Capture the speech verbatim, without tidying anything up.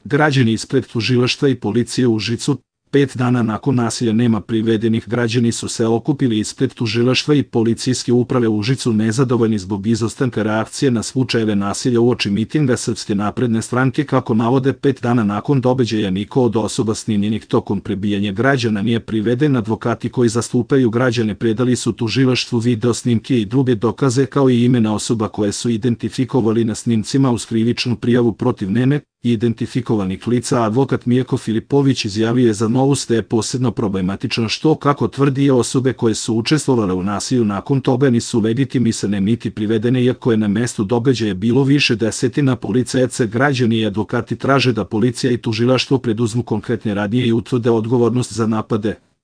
Građani ispred tužilaštva i policije u Užicu. Pet dana nakon nasilja nema privedenih, građani su se okupili ispred tužilaštva i policijske uprave u Užicu nezadovoljni zbog izostanka reakcije na slučajeve nasilja uoči mitinga Srpske napredne stranke. Kako navode, pet dana nakon događaja niko od osoba snimljenih tokom prebijanja građana nije priveden. Advokati koji zastupaju građane predali su tužilaštvu video snimke i druge dokaze, kao i imena osoba koje su identifikovali na snimcima uz krivičnu prijavu protiv nene i identifikovanih lica. Advokat Mijeko Filipović izjavio je za Novost da je posebno problematično što, kako tvrdi, osobe koje su učestvovale u nasilju nakon toga nisu legitimisane niti privedene, iako je na mestu događaja bilo više desetina policajaca. Građani i advokati traže da policija i tužilaštvo preduzmu konkretne radnje i utvrde odgovornost za napade.